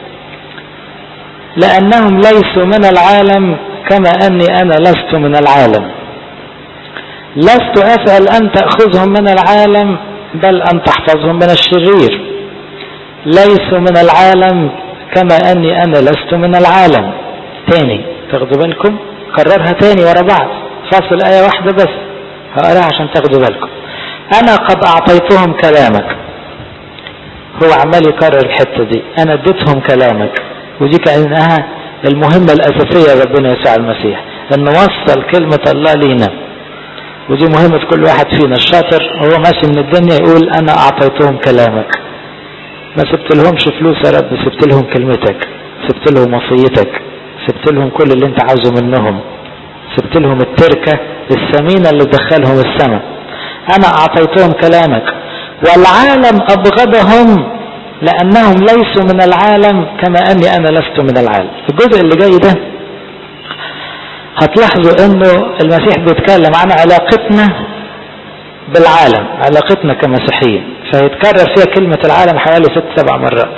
لأنهم ليسوا من العالم كما أني أنا لست من العالم. لست أسأل أن تأخذهم من العالم، بل أن تحفظهم من الشرير. ليسوا من العالم كما أني أنا لست من العالم. تاني تاخدوا بالكم، كررها تاني ورا بعض، فاصل آية واحدة بس هقراها عشان تاخدوا بالكم. أنا قد أعطيتهم كلامك، هو عمال يكرر الحتة دي، أنا اديتهم كلامك. ودي كأنها المهمة الأساسية ربنا يسوع المسيح، أن نوصل كلمة الله لينا. ودي مهمة كل واحد فينا الشاطر، هو ماشي من الدنيا يقول أنا أعطيتهم كلامك. ما سبت لهمش فلوس يا رب، سبت لهم كلمتك، سبت لهم وصيتك، سبت لهم كل اللي انت عاوزه منهم، سبت لهم التركة الثمينة اللي تدخلهم السماء. أنا أعطيتهم كلامك والعالم أبغضهم لأنهم ليسوا من العالم كما أني أنا لست من العالم. الجزء اللي جاي ده هتلاحظوا أنه المسيح بيتكلم عن علاقتنا بالعالم، علاقتنا كمسيحيين، فيتكرر فيها كلمة العالم حوالي ست سبع مرات.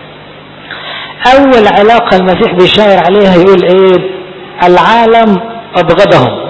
أول علاقة المسيح بيشاور عليها يقول إيه؟ العالم أبغضهم.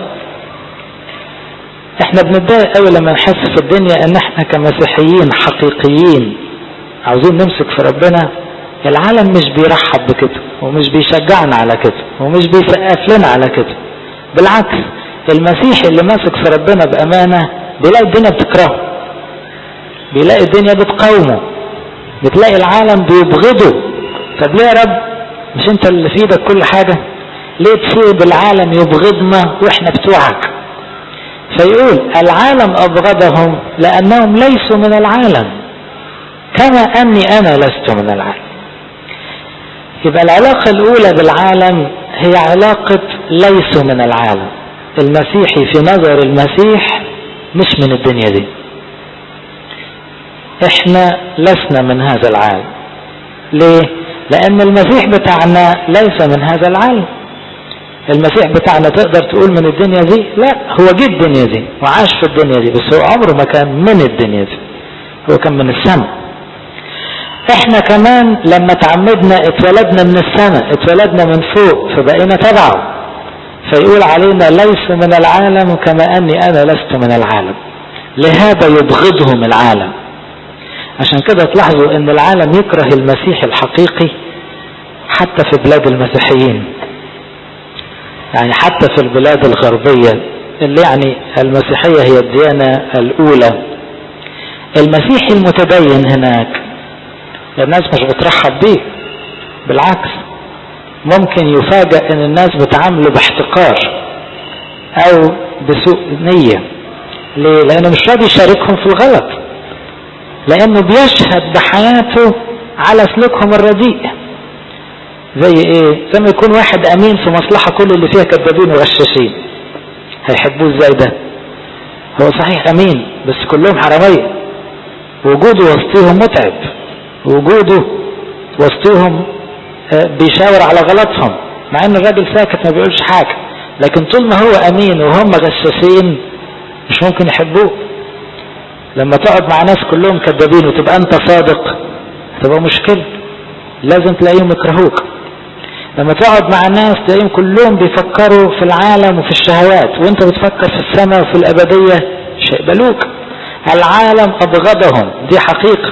احنا بنتضايق قوي لما نحس في الدنيا ان احنا كمسيحيين حقيقيين عاوزين نمسك في ربنا، العالم مش بيرحب بكده، ومش بيشجعنا على كده، ومش بيسقف لنا على كده. بالعكس، المسيح اللي ماسك في ربنا بأمانة بيلاقي الدنيا بتكرهه، بيلاقي الدنيا بتقاومه، بتلاقي العالم بيبغضه. طب ليه يا رب؟ مش انت اللي في ايدك كل حاجة؟ ليه تسيب العالم يبغضنا واحنا بتوعك؟ فيقول العالم أبغضهم لأنهم ليسوا من العالم كما أني أنا لست من العالم. يبقى العلاقة الأولى بالعالم هي علاقة ليسوا من العالم. المسيحي في نظر المسيح مش من الدنيا دي. احنا لسنا من هذا العالم. ليه؟ لان المسيح بتاعنا ليس من هذا العالم. المسيح بتاعنا تقدر تقول من الدنيا دي؟ لا، هو جه الدنيا دي وعاش في الدنيا دي، بس هو عمره ما كان من الدنيا دي، هو كان من السماء. احنا كمان لما تعمدنا اتولدنا من السماء، اتولدنا من فوق، فبقينا تبعه، فيقول علينا ليس من العالم كما اني انا لست من العالم، لهذا يبغضهم العالم. عشان كده تلاحظوا ان العالم يكره المسيح الحقيقي حتى في بلاد المسيحيين، يعني حتى في البلاد الغربية اللي يعني المسيحية هي الديانة الاولى، المسيحي المتدين هناك الناس مش بترحب بيه، بالعكس ممكن يفاجأ ان الناس بتعامله باحتقار او بسوء نية. ليه؟ لانه مش راضي يشاركهم في الغلط، لانه بيشهد بحياته على سلوكهم الرديء. زي ايه؟ زي ما يكون واحد امين في مصلحة كل اللي فيها كذابين وغشاشين، هيحبوه ازاي ده؟ هو صحيح امين بس كلهم حرامية، وجوده وسطهم متعب، وجوده وسطهم بيشاور على غلطهم، مع ان الراجل ساكت ما بيقولش حاجة، لكن طول ما هو امين وهم غشاشين مش ممكن يحبوه. لما تقعد مع ناس كلهم كذابين وتبقى انت صادق تبقى مشكلة، لازم تلاقيهم يكرهوك. لما تقعد مع ناس تلاقيهم كلهم بيفكروا في العالم وفي الشهوات وانت بتفكر في السماء وفي الابدية مش هيقبلوك. العالم ابغضهم، دي حقيقة،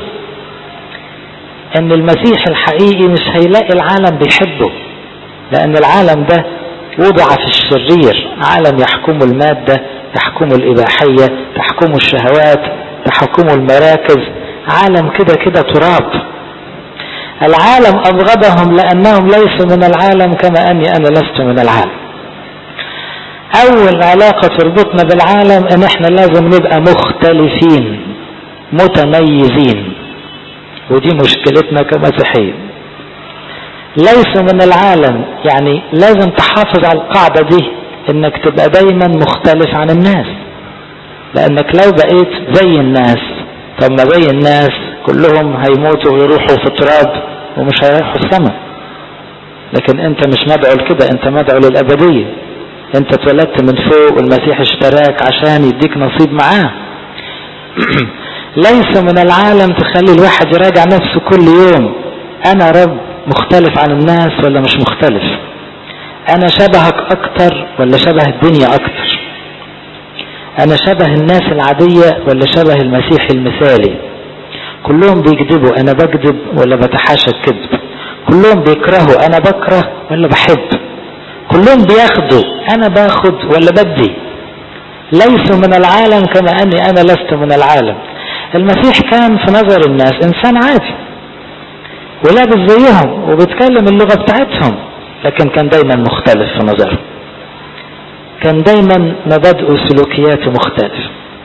ان المسيح الحقيقي مش هيلاقي العالم بيحبه، لان العالم ده وضع في الشرير، عالم يحكمه المادة، تحكمه الإباحية، تحكمه الشهوات، تحكمه المراكز، عالم كده كده تراب. العالم أبغضهم لأنهم ليسوا من العالم كما أني أنا لست من العالم. أول علاقة تربطنا بالعالم أن احنا لازم نبقى مختلفين متميزين، ودي مشكلتنا كمسيحيين. ليسوا من العالم يعني لازم تحافظ على القاعدة دي، انك تبقى دايما مختلف عن الناس، لانك لو بقيت زي الناس، طب ما زي الناس كلهم هيموتوا ويروحوا في تراب ومش هيروحوا السماء. لكن انت مش مدعو لكده، انت مدعو للابدية، انت اتولدت من فوق والمسيح اشتراك عشان يديك نصيب معاه. ليس من العالم تخلي الواحد يراجع نفسه كل يوم، انا رب مختلف عن الناس ولا مش مختلف؟ انا شبهك اكتر ولا شبه الدنيا اكتر؟ انا شبه الناس العادية ولا شبه المسيح المثالي؟ كلهم بيكذبوا، انا بكذب ولا بتحاشى الكذب؟ كلهم بيكرهوا، انا بكره ولا بحب؟ كلهم بياخدوا، انا باخد ولا بدي؟ ليسوا من العالم كما اني انا لست من العالم. المسيح كان في نظر الناس انسان عادي ولابس زيهم وبيتكلم اللغة بتاعتهم، لكن كان دايما مختلف في نظره، كان دايما مبادئه وسلوكياته مختلف.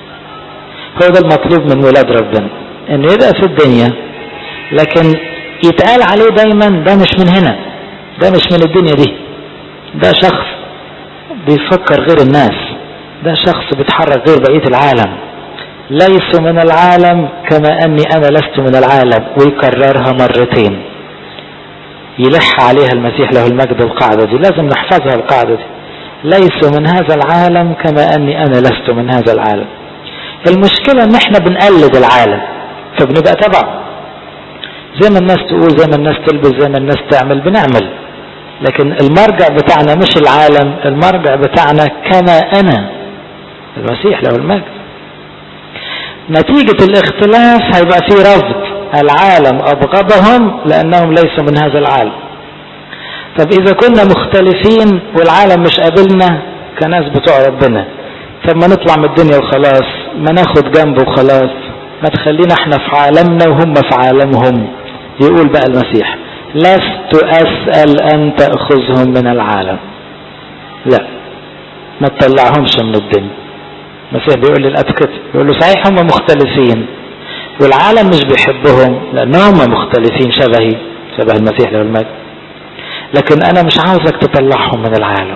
هو ده المطلوب من ولاد ربنا، انه يبقى في الدنيا لكن يتقال عليه دايما ده مش من هنا، ده مش من الدنيا دي، ده شخص بيفكر غير الناس، ده شخص بيتحرك غير بقية العالم. ليس من العالم كما اني انا لست من العالم، ويكررها مرتين يلح عليها المسيح له المجد. القاعدة دي لازم نحفظها، القاعدة دي ليس من هذا العالم كما اني انا لست من هذا العالم. المشكلة ان احنا بنقلد العالم فبنبقى تبع، زي ما الناس تقول، زي ما الناس تلبس، زي ما الناس تعمل بنعمل، لكن المرجع بتاعنا مش العالم، المرجع بتاعنا كما انا المسيح له المجد. نتيجة الاختلاف هيبقى فيه رفض، العالم أبغضهم لأنهم ليسوا من هذا العالم. طب إذا كنا مختلفين والعالم مش قابلنا كناس بتوع ربنا، طب ما نطلع من الدنيا وخلاص، ما ناخد جنبه وخلاص، ما تخلينا احنا في عالمنا وهم في عالمهم. يقول بقى المسيح لست أسأل أن تأخذهم من العالم، لا ما تطلعهمش من الدنيا. المسيح بيقول للأب كده، بيقول له صحيح هم مختلفين والعالم مش بيحبهم لأنهم مختلفين شبهي، شبه المسيح له المجد، لكن أنا مش عاوزك تطلعهم من العالم.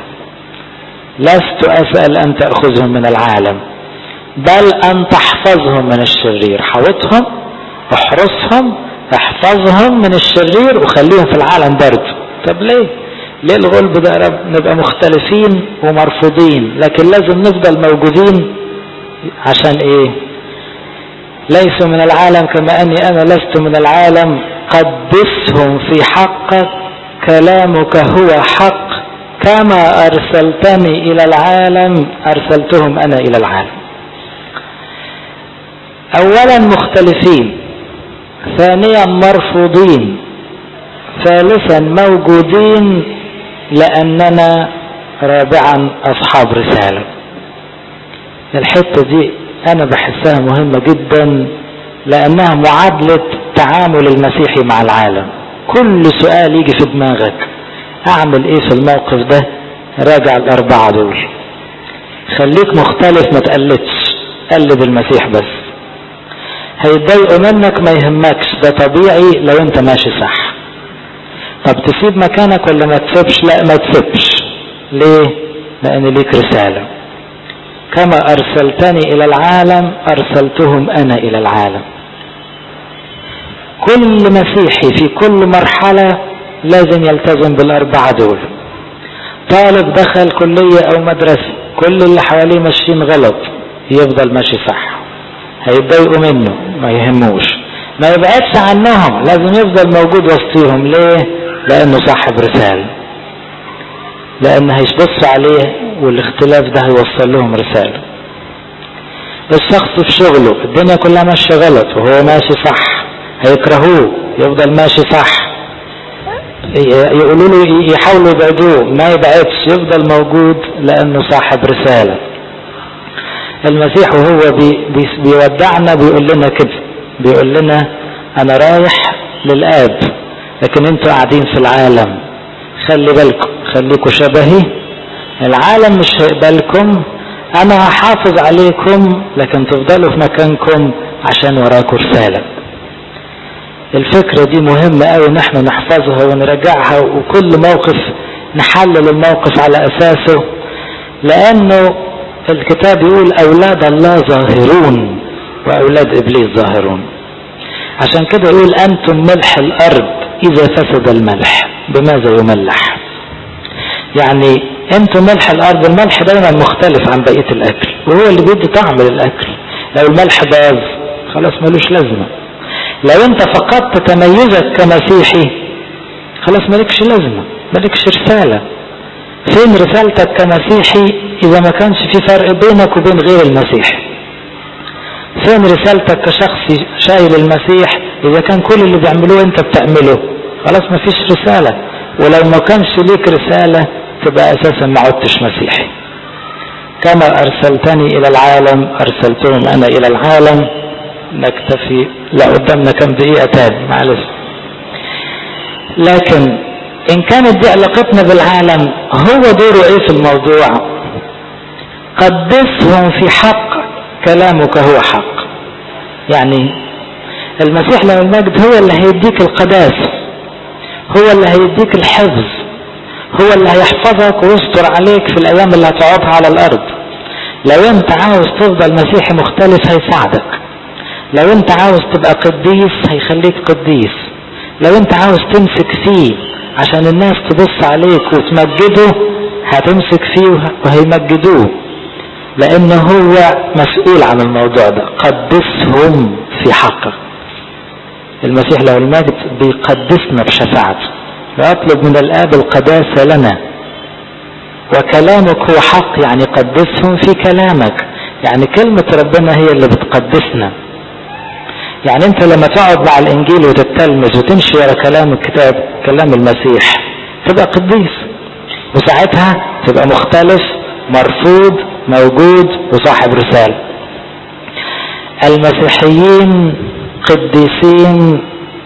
لست أسأل أن تأخذهم من العالم بل أن تحفظهم من الشرير. حوطهم احرسهم، احفظهم من الشرير وخليهم في العالم برضه. طب ليه ليه الغلب ده يا رب؟ نبقى مختلفين ومرفوضين لكن لازم نفضل موجودين. عشان ايه؟ ليسوا من العالم كما اني انا لست من العالم، قدسهم في حقك، كلامك هو حق، كما ارسلتني الى العالم ارسلتهم انا الى العالم. اولا مختلفين، ثانيا مرفوضين، ثالثا موجودين لاننا رابعا اصحاب رسالة. الحتة دي انا بحسها مهمة جدا لانها معادلة تعامل المسيحي مع العالم. كل سؤال يجي في دماغك اعمل ايه في الموقف ده، راجع الاربعة دول. خليك مختلف، ما تقلدش، قلد المسيح بس. هيتضايقوا منك ما يهمكش، ده طبيعي لو انت ماشي صح. طب تسيب مكانك ولا ما تسيبش؟ لا ما تسيبش. ليه؟ لان ليك رسالة. كما ارسلتني الى العالم ارسلتهم انا الى العالم. كل مسيحي في كل مرحلة لازم يلتزم بالاربعة دول. طالب دخل كلية او مدرسة، كل اللي حواليه ماشيين غلط، يفضل ماشي صح. هيتضايقوا منه ما يهموش، ما يبعدش عنهم، لازم يفضل موجود وسطيهم. ليه؟ لانه صاحب رسالة، لان هيبصوا عليه والاختلاف ده هيوصل لهم رسالة. الشخص في شغله الدنيا كلها ماشية غلط وهو ماشي صح، هيكرهوه، يفضل ماشي صح. يقولوا له يحاولوا يبعدوه، ما يبعدش، يفضل موجود لانه صاحب رسالة. المسيح وهو بي بي بيودعنا بيقول لنا كده، بيقول لنا انا رايح للآب لكن انتوا قاعدين في العالم، خلي بالكم، خليكم شبهي، العالم مش هيقبلكم، انا هحافظ عليكم لكن تفضلوا في مكانكم عشان وراكم رسالة. الفكرة دي مهمة قوي نحن نحفظها ونرجعها، وكل موقف نحلل الموقف على اساسه، لانه الكتاب يقول اولاد الله ظاهرون واولاد ابليس ظاهرون. عشان كده يقول انتم ملح الارض، اذا فسد الملح بماذا يملح؟ يعني انتم ملح الارض. الملح دايما مختلف عن بقية الاكل، وهو اللي بيدي طعم للاكل. لو الملح باظ خلاص ملوش لازمة. لو انت فقدت تميزك كمسيحي خلاص مالكش لازمة، مالكش رسالة. فين رسالتك كمسيحي اذا ما كانش في فرق بينك وبين غير المسيح؟ فين رسالتك كشخص شايل المسيح اذا كان كل اللي بيعملوه انت بتعمله؟ خلاص ما فيش رسالة. ولو ما كانش ليك رسالة تبقى اساسا ما عدتش مسيحي. كما ارسلتني الى العالم ارسلتهم انا الى العالم. نكتفي، لا قدامنا كم دقيقة تاني معلش. لكن ان كانت دي علاقتنا بالعالم، هو دوره ايه في الموضوع؟ قدسهم في حق، كلامك هو حق. يعني المسيح له المجد هو اللي هيديك القداسة، هو اللي هيديك الحفظ، هو اللي هيحفظك ويستر عليك في الايام اللي هتقعدها على الارض. لو انت عاوز تفضل مسيحي مختلف هيساعدك، لو انت عاوز تبقى قديس هيخليك قديس، لو انت عاوز تمسك فيه عشان الناس تبص عليك وتمجده هتمسك فيه وهيمجدوه، لانه هو مسؤول عن الموضوع ده. قدسهم في حقك. المسيح له المجد بيقدسنا بشفاعته، ويطلب من الآب القداسة لنا. وكلامك هو حق، يعني قدسهم في كلامك، يعني كلمة ربنا هي اللي بتقدسنا. يعني انت لما تقعد مع الانجيل وتتلمذ وتمشي ورا كلام الكتاب، كلام المسيح، تبقى قديس، وساعتها تبقى مختلف، مرفوض، موجود، وصاحب رسالة. المسيحيين قديسين،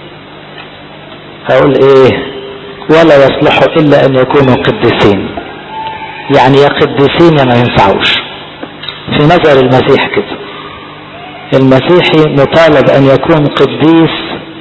اقول ايه، ولا يصلحوا الا ان يكونوا قديسين. يعني يا قديسين يا ما ينفعوش في نظر المسيح كده. المسيحي مطالب ان يكون قديس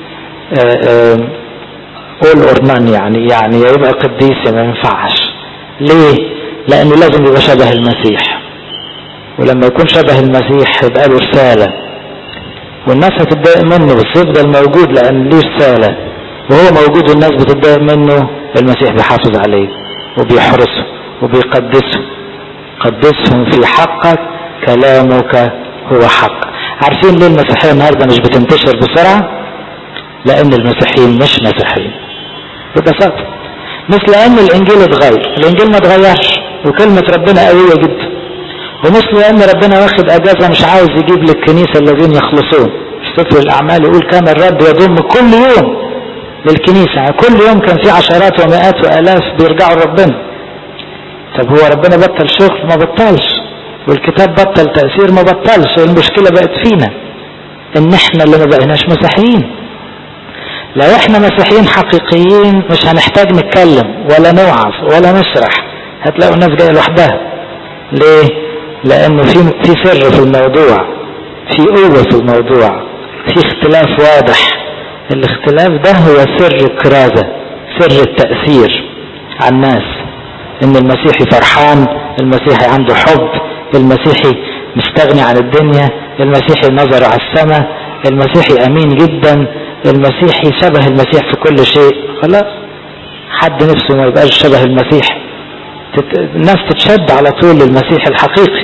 all or none، يعني يعني يبقى قديس يا ما ينفعش. ليه؟ لانه لازم يبقى شبه المسيح، ولما يكون شبه المسيح يبقى له رسالة. والناس هتتضايق منه بس يفضل موجود لان ليه رسالة، وهو موجود والناس بتتضايق منه، المسيح بيحافظ عليه وبيحرسه وبيقدسه. قدسهم في حقك كلامك هو حق. عارفين ليه المسيحية النهاردة مش بتنتشر بسرعة؟ لان المسيحيين مش مسيحيين ببساطة. مش لان الانجيل اتغير، الانجيل ما اتغيرش وكلمة ربنا قوية جدا، ومش لان ربنا واخد اجازة مش عاوز يجيب للكنيسة الذين يخلصون. في سفر الاعمال يقول كان الرب يضم كل يوم للكنيسة، يعني كل يوم كان في عشرات ومئات والاف بيرجعوا لربنا. طب هو ربنا بطل شغل؟ ما بطلش. والكتاب بطل تأثير؟ ما بطلش. المشكلة بقت فينا ان احنا اللي ما بقيناش مسيحيين. لو احنا مسيحيين حقيقيين مش هنحتاج نتكلم ولا نوعظ ولا نشرح، هتلاقوا الناس جايه لوحدها. ليه؟ لانه في في سر في الموضوع، في قوة في الموضوع، في اختلاف واضح. الاختلاف ده هو سر الكرازة، سر التأثير على الناس. ان المسيحي فرحان، المسيحي عنده حب، المسيحي مستغني عن الدنيا، المسيحي نظر على السماء، المسيحي امين جدا، المسيحي شبه المسيح في كل شيء. خلاص، حد نفسه ما يبقاش شبه المسيح. تت... الناس تتشد على طول للمسيح الحقيقي.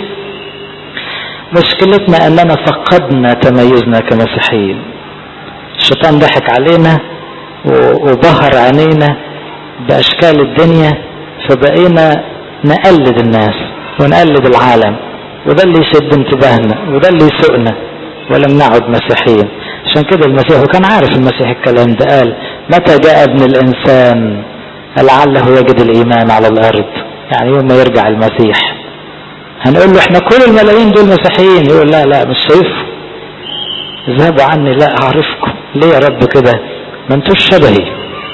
مشكلتنا اننا فقدنا تميزنا كمسيحيين. الشيطان ضحك علينا وبهر عينينا باشكال الدنيا، فبقينا نقلد الناس ونقلد العالم، وده اللي يشد انتباهنا وده اللي يسوقنا، ولم نعد مسيحيين. عشان كده المسيح، وكان عارف المسيح الكلام ده، قال متى جاء ابن الانسان لعله يجد الايمان على الارض. يعني يوم ما يرجع المسيح هنقول له احنا كل الملايين دول مسيحيين، يقول لا لا مش شايفه، اذهبوا عني لا اعرفكم. ليه يا رب كده؟ ما انتوش شبهي.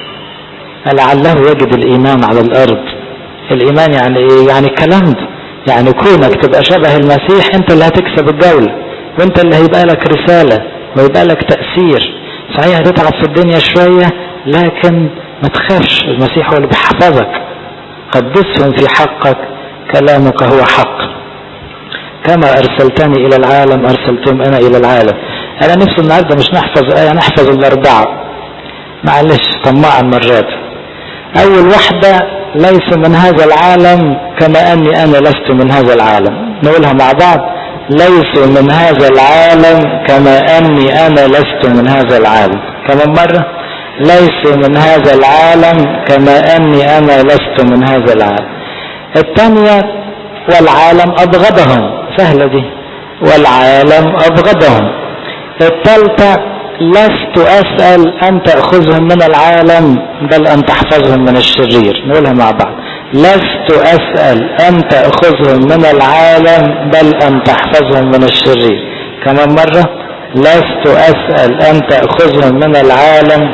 لعله يجد الايمان على الارض. الايمان يعني ايه؟ يعني الكلام ده، يعني كونك تبقى شبه المسيح انت اللي هتكسب الجولة، وانت اللي هيبقى لك رسالة ويبقى لك تأثير. صحيح هتتعب في الدنيا شوية لكن ما تخافش، المسيح هو اللي بيحفظك. قدسهم في حقك كلامك هو حق. كما ارسلتني الى العالم ارسلتهم انا الى العالم. انا نفسي النهارده مش نحفظ ايه، نحفظ الاربعة. معلش طماع المرات. اول واحدة ليس من هذا العالم كما اني انا لست من هذا العالم. نقولها مع بعض. ليس من هذا العالم كما اني انا لست من هذا العالم. كمان مرة. ليس من هذا العالم كما اني انا لست من هذا العالم. الثانية والعالم ابغضهم. سهلة دي. والعالم ابغضهم. الثالثة لست اسأل ان تأخذهم من العالم بل ان تحفظهم من الشرير. نقولها مع بعض. لست اسأل ان تأخذهم من العالم بل ان تحفظهم من الشرير. كمان مرة. لست اسأل ان تأخذهم من العالم.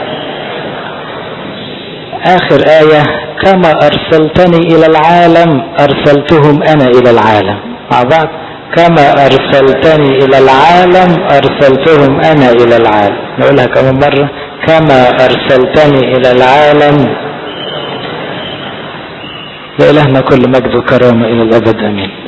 اخر آية. كما ارسلتني الى العالم ارسلتهم انا الى العالم. مع بعض. كما ارسلتني الى العالم ارسلتهم انا الى العالم. نقولها كمان مرة. كما ارسلتني الى العالم. لإلهنا كل مجد وكرامة الى الابد امين.